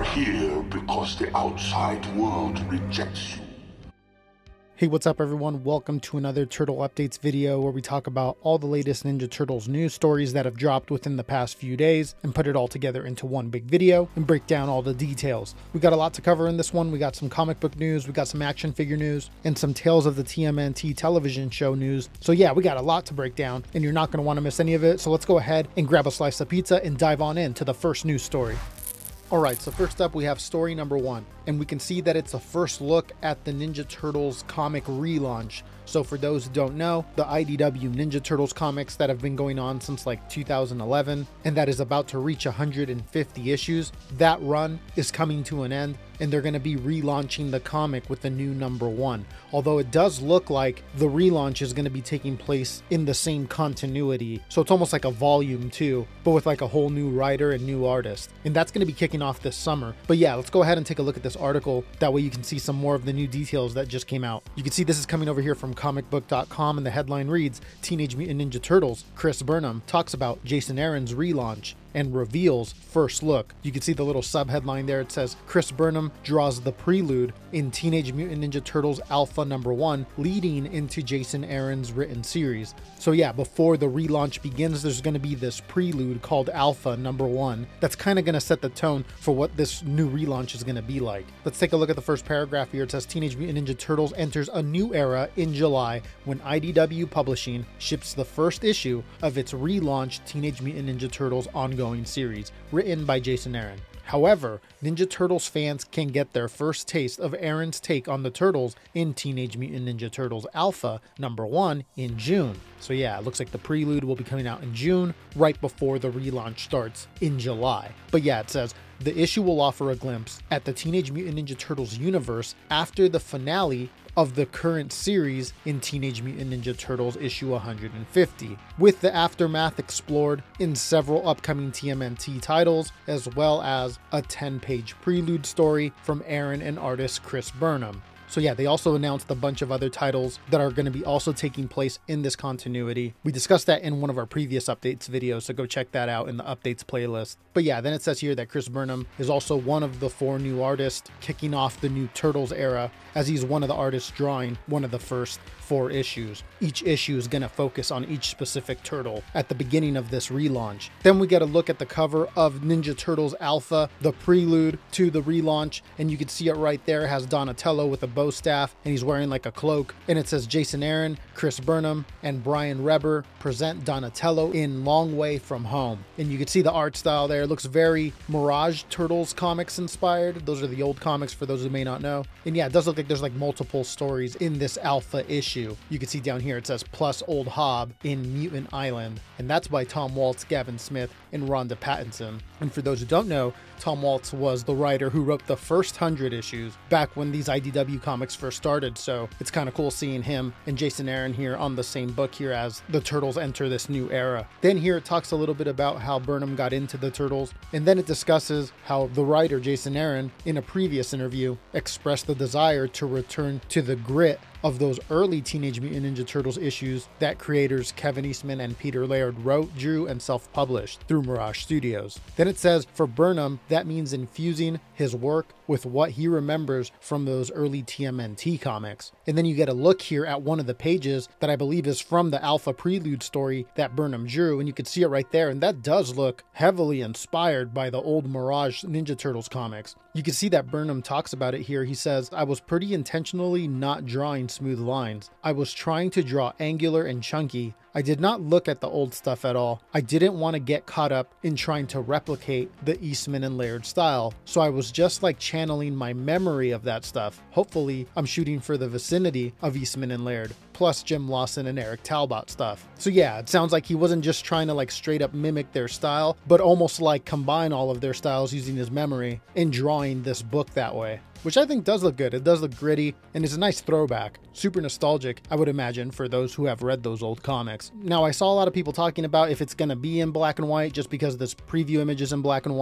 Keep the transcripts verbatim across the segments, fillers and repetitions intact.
here because the outside world rejects you. Hey, what's up everyone? Welcome to another Turtle Updates video where we talk about all the latest Ninja Turtles news stories that have dropped within the past few days and put it all together into one big video and break down all the details. We got a lot to cover in this one. We got some comic book news, we got some action figure news, and some Tales of the T M N T television show news. So yeah, we got a lot to break down and you're not going to want to miss any of it. So let's go ahead and grab a slice of pizza and dive on into the first news story. Alright, so first up we have story number one, and we can see that it's a first look at the Ninja Turtles comic relaunch. So for those who don't know, the I D W Ninja Turtles comics that have been going on since like two thousand eleven, and that is about to reach one hundred fifty issues, that run is coming to an end, and they're going to be relaunching the comic with the new number one. Although it does look like the relaunch is going to be taking place in the same continuity. So it's almost like a volume two, but with like a whole new writer and new artist. And that's going to be kicking off this summer. But yeah, let's go ahead and take a look at this article. That way you can see some more of the new details that just came out. You can see this is coming over here from comic book dot com, and the headline reads, Teenage Mutant Ninja Turtles, Chris Burnham talks about Jason Aaron's relaunch and reveals first look. You can see the little sub headline there. It says Chris Burnham draws the prelude in Teenage Mutant Ninja Turtles Alpha number one, leading into Jason Aaron's written series. So yeah, before the relaunch begins, there's going to be this prelude called Alpha number one. That's kind of going to set the tone for what this new relaunch is going to be like. Let's take a look at the first paragraph here. It says Teenage Mutant Ninja Turtles enters a new era in July when I D W Publishing ships the first issue of its relaunched Teenage Mutant Ninja Turtles ongoing series, written by Jason Aaron. However, Ninja Turtles fans can get their first taste of Aaron's take on the Turtles in Teenage Mutant Ninja Turtles Alpha number one in June. So yeah, it looks like the prelude will be coming out in June, right before the relaunch starts in July. But yeah, it says the issue will offer a glimpse at the Teenage Mutant Ninja Turtles universe after the finale of the current series in Teenage Mutant Ninja Turtles issue one hundred fifty, with the aftermath explored in several upcoming T M N T titles, as well as a ten page prelude story from Aaron and artist Chris Burnham. So yeah, they also announced a bunch of other titles that are going to be also taking place in this continuity. We discussed that in one of our previous updates videos, so go check that out in the updates playlist. But yeah, then it says here that Chris Burnham is also one of the four new artists kicking off the new Turtles era, as he's one of the artists drawing one of the first four issues. Each issue is going to focus on each specific turtle at the beginning of this relaunch. Then we get a look at the cover of Ninja Turtles Alpha, the prelude to the relaunch, and you can see it right there. It has Donatello with a bow staff, and he's wearing like a cloak, and it says Jason Aaron, Chris Burnham, and Brian Reber present Donatello in Long Way From Home. And you can see the art style there. It looks very Mirage Turtles comics inspired. Those are the old comics for those who may not know. And yeah, it does look like there's like multiple stories in this Alpha issue. You can see down here it says plus Old Hob in Mutant Island, and that's by Tom Waltz, Gavin Smith, and Rhonda Pattinson. And for those who don't know, Tom Waltz was the writer who wrote the first hundred issues back when these I D W comics first started, so it's kind of cool seeing him and Jason Aaron here on the same book here as the Turtles enter this new era. Then here it talks a little bit about how Burnham got into the Turtles, and then it discusses how the writer Jason Aaron in a previous interview expressed the desire to return to the grit of those early Teenage Mutant Ninja Turtles issues that creators Kevin Eastman and Peter Laird wrote, drew, and self-published through Mirage Studios. Then it says, for Burnham, that means infusing his work with what he remembers from those early T M N T comics. And then you get a look here at one of the pages that I believe is from the Alpha prelude story that Burnham drew, and you can see it right there, and that does look heavily inspired by the old Mirage Ninja Turtles comics. You can see that Burnham talks about it here. He says, I was pretty intentionally not drawing smooth lines. I was trying to draw angular and chunky. I did not look at the old stuff at all. I didn't want to get caught up in trying to replicate the Eastman and Laird style, so I was just like channeling my memory of that stuff. Hopefully, I'm shooting for the vicinity of Eastman and Laird, plus Jim Lawson and Eric Talbot stuff. So yeah, it sounds like he wasn't just trying to like straight up mimic their style, but almost like combine all of their styles using his memory and drawing this book that way, which I think does look good. It does look gritty, and it's a nice throwback. Super nostalgic, I would imagine, for those who have read those old comics. Now, I saw a lot of people talking about if it's going to be in black and white just because this preview image is in black and white.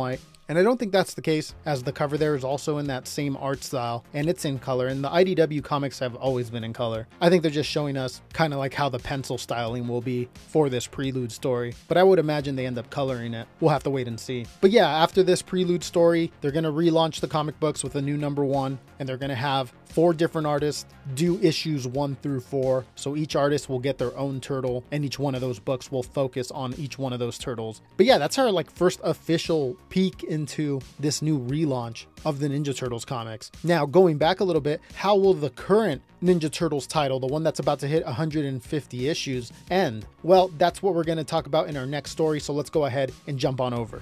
And I don't think that's the case, as the cover there is also in that same art style and it's in color, and the I D W comics have always been in color. I think they're just showing us kind of like how the pencil styling will be for this Prelude story, but I would imagine they end up coloring it. We'll have to wait and see. But yeah, after this Prelude story, they're going to relaunch the comic books with a new number one, and they're going to have four different artists do issues one through four. So each artist will get their own turtle, and each one of those books will focus on each one of those turtles. But yeah, that's our like first official peek into this new relaunch of the Ninja Turtles comics. Now, going back a little bit, how will the current Ninja Turtles title, the one that's about to hit one hundred fifty issues, end? Well, that's what we're going to talk about in our next story. So let's go ahead and jump on over.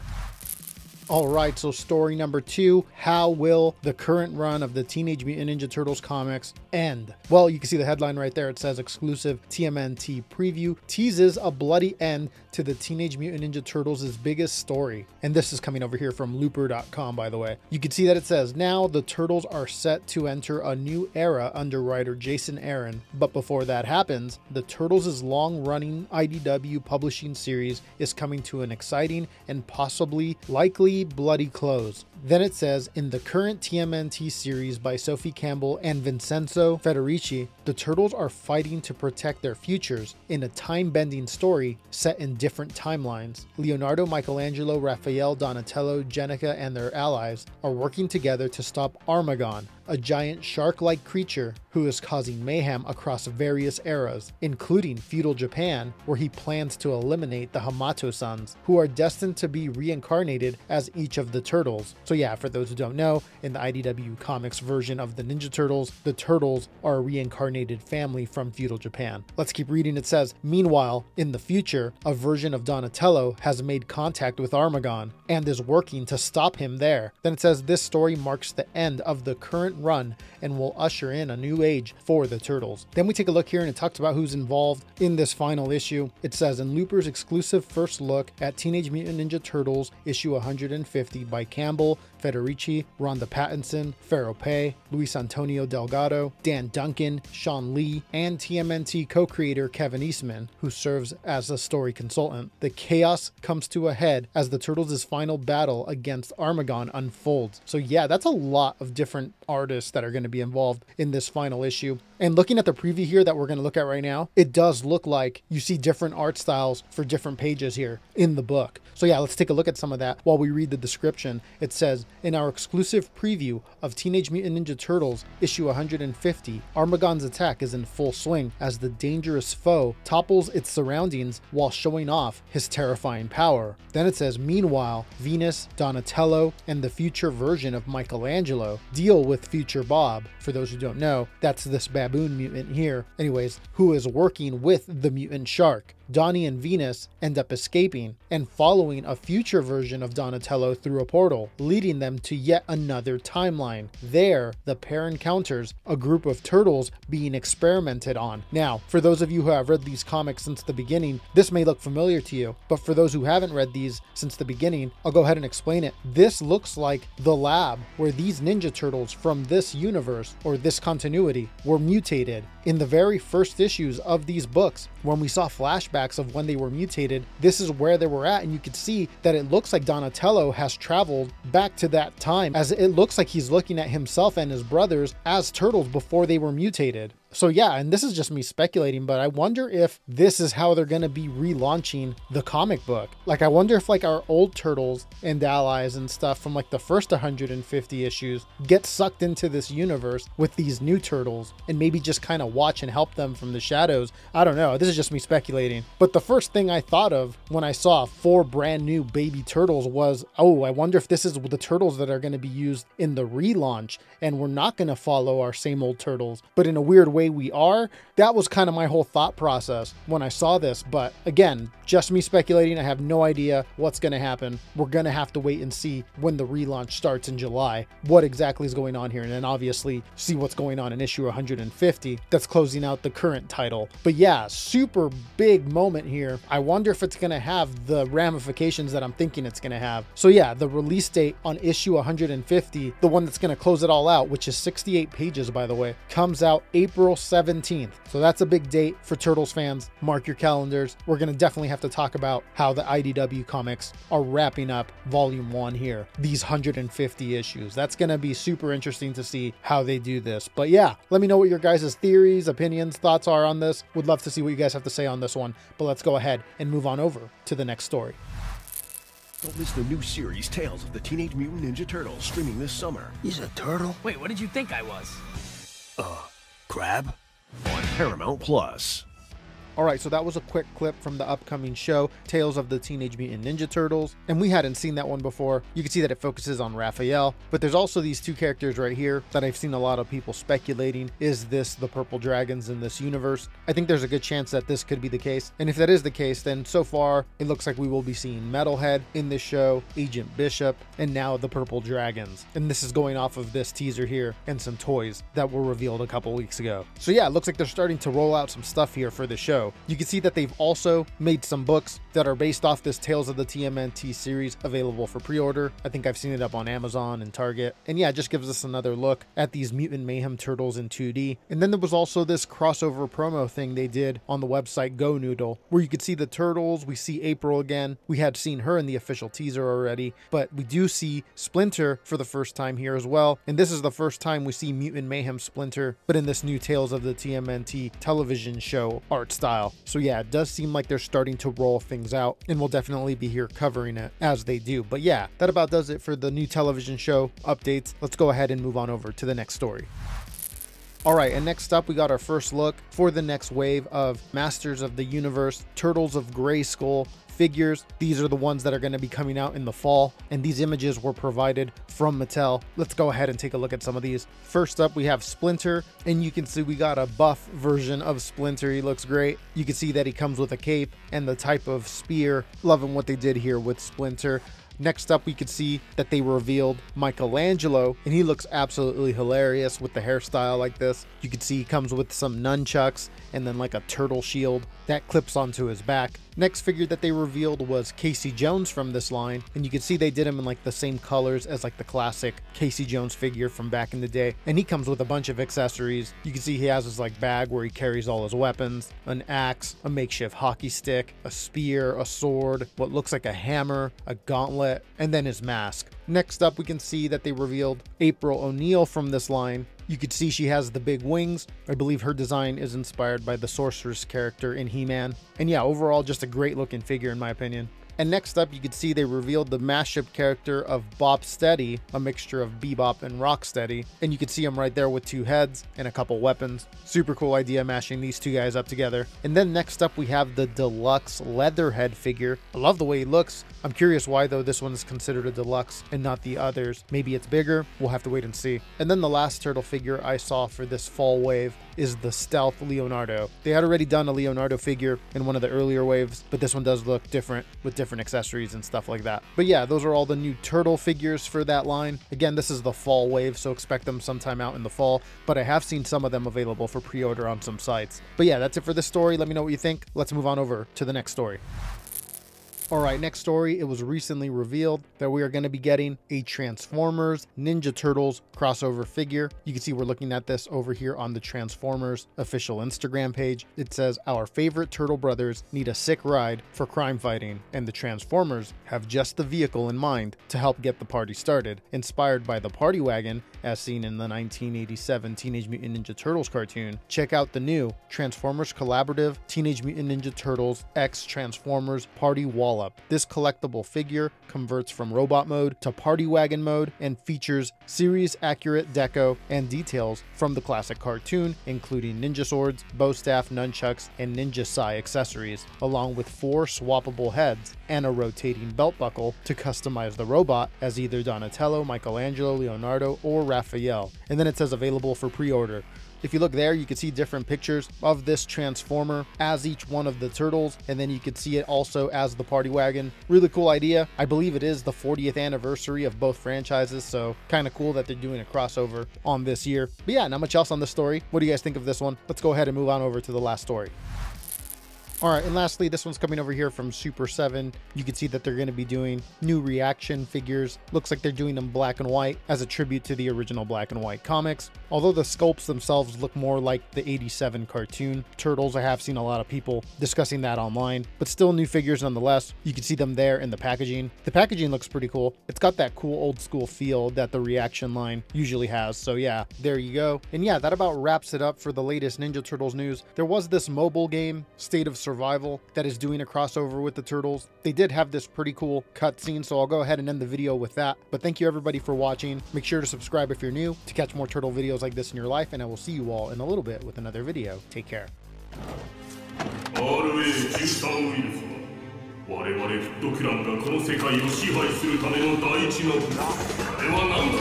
All right, so story number two, how will the current run of the Teenage Mutant Ninja Turtles comics end? Well, you can see the headline right there. It says exclusive T M N T preview teases a bloody end to the Teenage Mutant Ninja Turtles' biggest story. And this is coming over here from looper dot com, by the way. You can see that it says, now the Turtles are set to enter a new era under writer Jason Aaron. But before that happens, the Turtles' long-running I D W publishing series is coming to an exciting and possibly likely bloody close. Then it says, in the current T M N T series by Sophie Campbell and Vincenzo Federici, the Turtles are fighting to protect their futures in a time-bending story set in different timelines. Leonardo, Michelangelo, Raphael, Donatello, Jennica, and their allies are working together to stop Armagon, a giant shark-like creature who is causing mayhem across various eras, including feudal Japan, where he plans to eliminate the Hamato sons, who are destined to be reincarnated as each of the Turtles. So yeah, for those who don't know, in the I D W Comics version of the Ninja Turtles, the Turtles are a reincarnated family from feudal Japan. Let's keep reading. It says, meanwhile, in the future, a version of Donatello has made contact with Armagon and is working to stop him there. Then it says, this story marks the end of the current run and will usher in a new age for the Turtles. Then we take a look here and it talks about who's involved in this final issue. It says, in Looper's exclusive first look at Teenage Mutant Ninja Turtles issue one hundred fifty by Campbell, Federici, Rhonda Pattinson, Faro Pei, Luis Antonio Delgado, Dan Duncan, Sean Lee, and T M N T co-creator Kevin Eastman, who serves as a story consultant. The chaos comes to a head as the Turtles' final battle against Armagon unfolds. So yeah, that's a lot of different artists that are going to be involved in this final issue. And looking at the preview here that we're going to look at right now, it does look like you see different art styles for different pages here in the book. So yeah, let's take a look at some of that while we read the description. It says, in our exclusive preview of Teenage Mutant Ninja Turtles issue one hundred fifty, Armagon's attack is in full swing as the dangerous foe topples its surroundings while showing off his terrifying power. Then it says, meanwhile, Venus, Donatello, and the future version of Michelangelo deal with future Bob. For those who don't know, that's this baboon mutant here, anyways, who is working with the mutant shark. Donnie and Venus end up escaping and following a future version of Donatello through a portal, leading them to yet another timeline. There, the pair encounters a group of turtles being experimented on. Now, for those of you who have read these comics since the beginning, this may look familiar to you, but for those who haven't read these since the beginning, I'll go ahead and explain it. This looks like the lab where these Ninja Turtles from this universe, or this continuity, were mutated. In the very first issues of these books, when we saw flashbacks of when they were mutated, this is where they were at, and you could see that it looks like Donatello has traveled back to that time, as it looks like he's looking at himself and his brothers as turtles before they were mutated. So yeah, and this is just me speculating, but I wonder if this is how they're going to be relaunching the comic book. Like, I wonder if like our old Turtles and allies and stuff from like the first one hundred fifty issues get sucked into this universe with these new Turtles and maybe just kind of watch and help them from the shadows. I don't know. This is just me speculating. But the first thing I thought of when I saw four brand new baby Turtles was, oh, I wonder if this is the Turtles that are going to be used in the relaunch and we're not going to follow our same old Turtles, but in a weird way we are. That was kind of my whole thought process when I saw this, but again, just me speculating. I have no idea what's going to happen. We're going to have to wait and see when the relaunch starts in July, what exactly is going on here, and then obviously see what's going on in issue one hundred fifty that's closing out the current title. But yeah, super big moment here. I wonder if it's going to have the ramifications that I'm thinking it's going to have. So yeah, the release date on issue one hundred fifty, the one that's going to close it all out, which is sixty-eight pages by the way, comes out April April seventeenth. So that's a big date for Turtles fans. Mark your calendars. We're going to definitely have to talk about how the I D W Comics are wrapping up volume one here, these one hundred fifty issues. That's going to be super interesting to see how they do this. But yeah, let me know what your guys' theories, opinions, thoughts are on this. Would love to see what you guys have to say on this one. But let's go ahead and move on over to the next story. Don't miss the new series, Tales of the Teenage Mutant Ninja Turtles, streaming this summer. He's a turtle? Wait, what did you think I was? Uh, crab? On Paramount Plus. All right, so that was a quick clip from the upcoming show, Tales of the Teenage Mutant Ninja Turtles, and we hadn't seen that one before. You can see that it focuses on Raphael, but there's also these two characters right here that I've seen a lot of people speculating. Is this the Purple Dragons in this universe? I think there's a good chance that this could be the case, and if that is the case, then so far it looks like we will be seeing Metalhead in this show, Agent Bishop, and now the Purple Dragons. And this is going off of this teaser here and some toys that were revealed a couple weeks ago. So yeah, it looks like they're starting to roll out some stuff here for the show. You can see that they've also made some books that are based off this Tales of the T M N T series available for pre-order. I think I've seen it up on Amazon and Target. And yeah, it just gives us another look at these Mutant Mayhem Turtles in two D. And then there was also this crossover promo thing they did on the website Go Noodle, where you could see the Turtles. We see April again. We had seen her in the official teaser already, but we do see Splinter for the first time here as well. And this is the first time we see Mutant Mayhem Splinter, but in this new Tales of the T M N T television show art style. So yeah, it does seem like they're starting to roll things out, and we'll definitely be here covering it as they do. But yeah, that about does it for the new television show updates. Let's go ahead and move on over to the next story. All right, and next up, we got our first look for the next wave of Masters of the Universe, Turtles of Grayskull figures. These are the ones that are going to be coming out in the fall, and these images were provided from Mattel. Let's go ahead and take a look at some of these. First up, we have Splinter, and you can see we got a buff version of Splinter. He looks great. You can see that he comes with a cape and the type of spear. Loving what they did here with Splinter. Next up, we could see that they revealed Michelangelo, and he looks absolutely hilarious with the hairstyle like this. You can see he comes with some nunchucks and then like a turtle shield that clips onto his back. Next figure that they revealed was Casey Jones from this line, and you can see they did him in like the same colors as like the classic Casey Jones figure from back in the day, and he comes with a bunch of accessories. You can see he has his like bag where he carries all his weapons, an axe, a makeshift hockey stick, a spear, a sword, what looks like a hammer, a gauntlet, and then his mask. Next up, we can see that they revealed April O'Neil from this line. You could see she has the big wings. I believe her design is inspired by the Sorceress character in He-Man. And yeah, overall, just a great looking figure in my opinion. And next up, you could see they revealed the mashup character of Bop Steady, a mixture of Bebop and Rocksteady. And you could see him right there with two heads and a couple weapons. Super cool idea mashing these two guys up together. And then next up, we have the deluxe Leatherhead figure. I love the way he looks. I'm curious why though this one is considered a deluxe and not the others. Maybe it's bigger. We'll have to wait and see. And then the last turtle figure I saw for this fall wave is the Stealth Leonardo. They had already done a Leonardo figure in one of the earlier waves, but this one does look different with different accessories and stuff like that. But yeah, those are all the new turtle figures for that line. Again, this is the fall wave, so expect them sometime out in the fall, but I have seen some of them available for pre-order on some sites. But yeah, that's it for this story. Let me know what you think. Let's move on over to the next story. All right, next story. It was recently revealed that we are going to be getting a Transformers Ninja Turtles crossover figure. You can see we're looking at this over here on the Transformers official Instagram page. It says, our favorite turtle brothers need a sick ride for crime fighting, and the Transformers have just the vehicle in mind to help get the party started. Inspired by the Party Wagon, as seen in the nineteen eighty-seven Teenage Mutant Ninja Turtles cartoon, check out the new Transformers Collaborative Teenage Mutant Ninja Turtles X Transformers Party Wall-Up. This collectible figure converts from robot mode to Party Wagon mode and features series accurate deco and details from the classic cartoon, including ninja swords, bow staff, nunchucks, and ninja sai accessories, along with four swappable heads and a rotating belt buckle to customize the robot as either Donatello, Michelangelo, Leonardo, or Raphael. And then it says available for pre-order. If you look there, you can see different pictures of this Transformer as each one of the turtles, and then you could see it also as the Party Wagon. Really cool idea. I believe it is the fortieth anniversary of both franchises, so kind of cool that they're doing a crossover on this year. But yeah, not much else on this story. What do you guys think of this one? Let's go ahead and move on over to the last story. All right, and lastly, this one's coming over here from Super seven. You can see that they're going to be doing new reaction figures. Looks like they're doing them black and white as a tribute to the original black and white comics. Although the sculpts themselves look more like the eighty-seven cartoon Turtles, I have seen a lot of people discussing that online, but still new figures nonetheless. You can see them there in the packaging. The packaging looks pretty cool. It's got that cool old school feel that the reaction line usually has. So yeah, there you go. And yeah, that about wraps it up for the latest Ninja Turtles news. There was this mobile game, State of Survival, that is doing a crossover with the Turtles. They did have this pretty cool cutscene, so I'll go ahead and end the video with that. But thank you everybody for watching. Make sure to subscribe if you're new to catch more turtle videos like this in your life, and I will see you all in a little bit with another video. Take care. アールエーじゅうさん ウイルスは我々フットクランがこの世界を支配するための第一の武器。あれは何だ?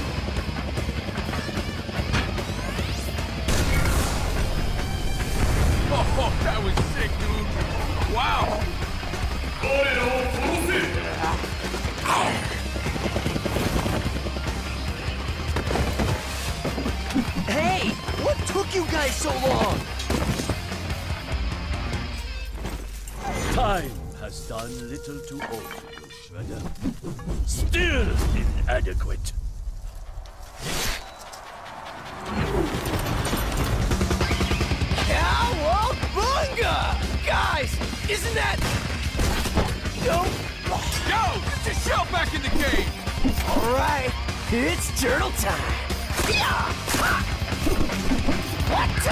Oh, that was sick, dude. Wow. 彼らを殺せ. Hey, what took you guys so long? Time has done little to alter you, Shredder. Still inadequate. Cowabunga! Guys, isn't that... Yo! Yo, get your shell back in the game! Alright, it's turtle time! Yeah! Ha! What?